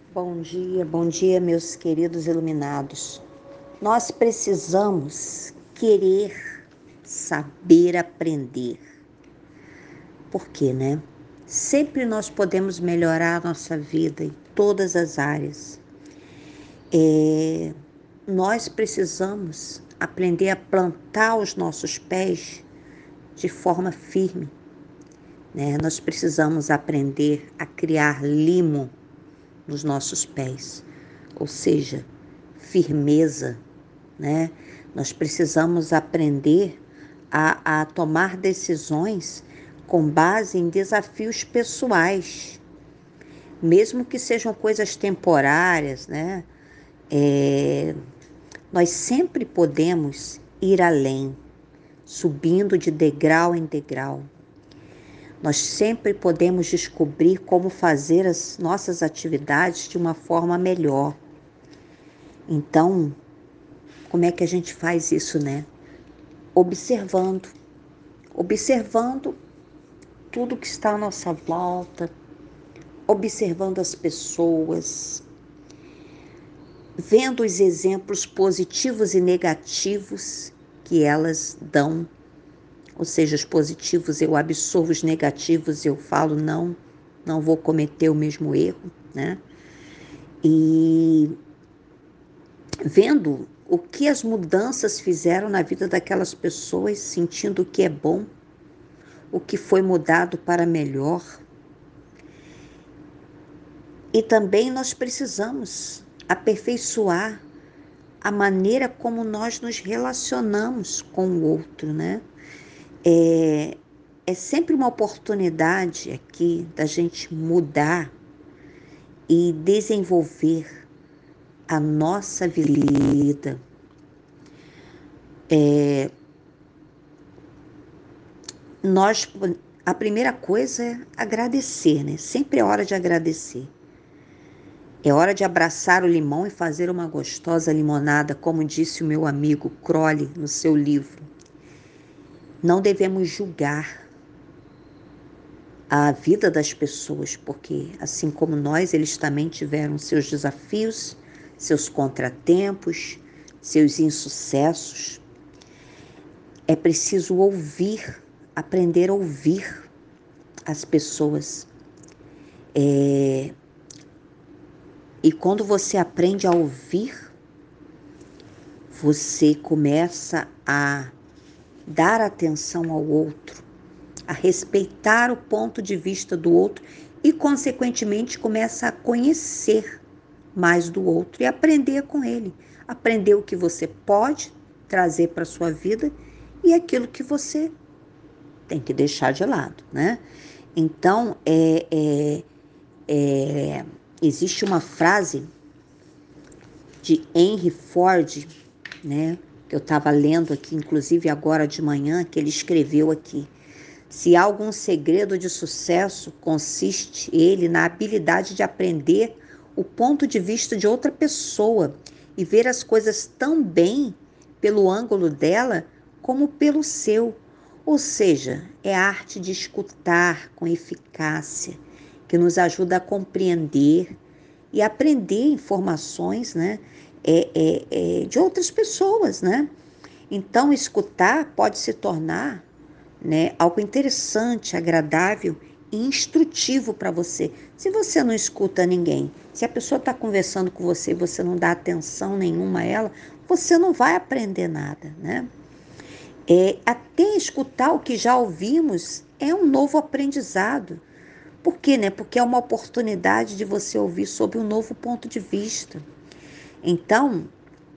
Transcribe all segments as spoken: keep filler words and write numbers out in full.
Bom dia, bom dia, meus queridos iluminados. Nós precisamos querer saber aprender. Por quê, né? Sempre nós podemos melhorar a nossa vida em todas as áreas. É, nós precisamos aprender a plantar os nossos pés de forma firme, né? Nós precisamos aprender a criar limo nos nossos pés, ou seja, firmeza, né? Nós precisamos aprender a, a tomar decisões com base em desafios pessoais, mesmo que sejam coisas temporárias, né? É, nós sempre podemos ir além, subindo de degrau em degrau. Nós sempre podemos descobrir como fazer as nossas atividades de uma forma melhor. Então, como é que a gente faz isso, né? Observando, observando tudo que está à nossa volta, observando as pessoas, vendo os exemplos positivos e negativos que elas dão. Ou seja, os positivos eu absorvo, os negativos eu falo não, não vou cometer o mesmo erro, né? E vendo o que as mudanças fizeram na vida daquelas pessoas, sentindo o que é bom, o que foi mudado para melhor. E também nós precisamos aperfeiçoar a maneira como nós nos relacionamos com o outro, né? É, é sempre uma oportunidade aqui da gente mudar e desenvolver a nossa vida. É, nós, a primeira coisa é agradecer, né? Sempre é hora de agradecer. É hora de abraçar o limão e fazer uma gostosa limonada, como disse o meu amigo Crowley no seu livro. Não devemos julgar a vida das pessoas, porque assim como nós, eles também tiveram seus desafios, seus contratempos, seus insucessos. É preciso ouvir, aprender a ouvir as pessoas. É... E quando você aprende a ouvir, você começa a dar atenção ao outro, a respeitar o ponto de vista do outro e, consequentemente, começa a conhecer mais do outro e aprender com ele. Aprender o que você pode trazer para a sua vida e aquilo que você tem que deixar de lado, né? Então, é, é, é, existe uma frase de Henry Ford, né? Que eu estava lendo aqui, inclusive agora de manhã, que ele escreveu aqui. Se há algum segredo de sucesso, consiste ele na habilidade de aprender o ponto de vista de outra pessoa e ver as coisas tão bem pelo ângulo dela como pelo seu. Ou seja, é a arte de escutar com eficácia, que nos ajuda a compreender e aprender informações, né, é, é, é, de outras pessoas, né? Então, escutar pode se tornar, né, algo interessante, agradável e instrutivo para você. Se você não escuta ninguém, se a pessoa está conversando com você e você não dá atenção nenhuma a ela, você não vai aprender nada, né? É, até escutar o que já ouvimos é um novo aprendizado. Por quê, né? Porque é uma oportunidade de você ouvir sob um novo ponto de vista. Então,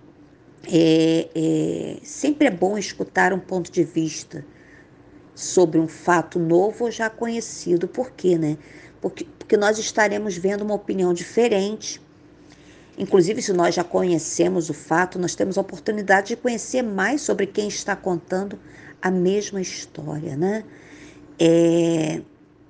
é, é, sempre é bom escutar um ponto de vista sobre um fato novo ou já conhecido. Por quê, né? Porque, porque nós estaremos vendo uma opinião diferente. Inclusive, se nós já conhecemos o fato, nós temos a oportunidade de conhecer mais sobre quem está contando a mesma história, né? É,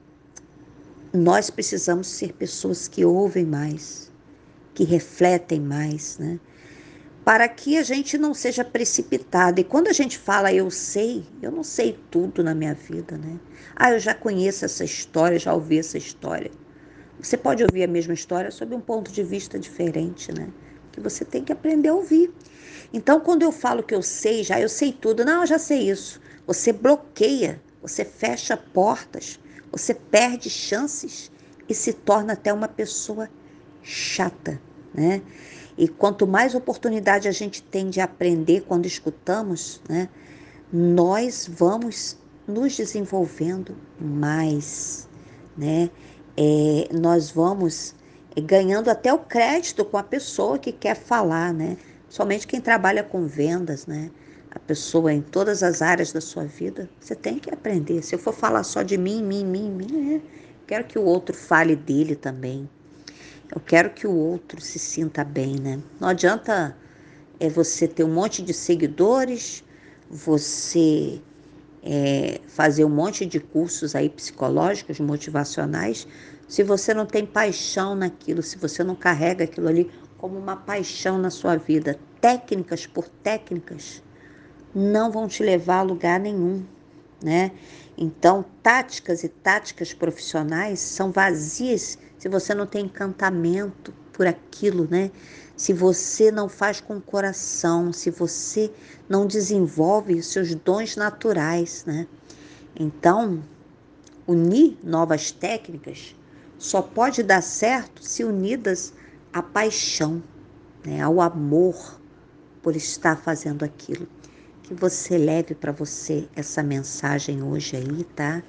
nós precisamos ser pessoas que ouvem mais, que refletem mais, né? Para que a gente não seja precipitado. E quando a gente fala eu sei, eu não sei tudo na minha vida, né? Ah, eu já conheço essa história, já ouvi essa história. Você pode ouvir a mesma história sob um ponto de vista diferente, né? Que você tem que aprender a ouvir. Então, quando eu falo que eu sei, já eu sei tudo, não, eu já sei isso. Você bloqueia, você fecha portas, você perde chances e se torna até uma pessoa chata, né? E quanto mais oportunidade a gente tem de aprender quando escutamos, né, nós vamos nos desenvolvendo mais, né? É, nós vamos ganhando até o crédito com a pessoa que quer falar, né? Somente quem trabalha com vendas, né? A pessoa em todas as áreas da sua vida, você tem que aprender. Se eu for falar só de mim, mim, mim, mim, né? Quero que o outro fale dele também. Eu quero que o outro se sinta bem, né? Não adianta é você ter um monte de seguidores, você é, fazer um monte de cursos aí psicológicos, motivacionais, se você não tem paixão naquilo, se você não carrega aquilo ali como uma paixão na sua vida, técnicas por técnicas, não vão te levar a lugar nenhum, né? Então, táticas e táticas profissionais são vazias se você não tem encantamento por aquilo, né? Se você não faz com o coração, se você não desenvolve os seus dons naturais, né? Então, unir novas técnicas só pode dar certo se unidas à paixão, né? Ao amor por estar fazendo aquilo. Que você leve para você essa mensagem hoje aí, tá?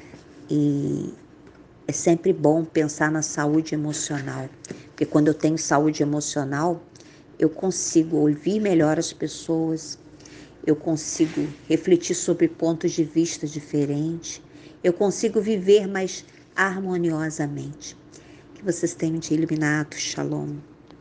E é sempre bom pensar na saúde emocional, porque quando eu tenho saúde emocional, eu consigo ouvir melhor as pessoas, eu consigo refletir sobre pontos de vista diferentes, eu consigo viver mais harmoniosamente. Que vocês tenham de iluminado, Shalom.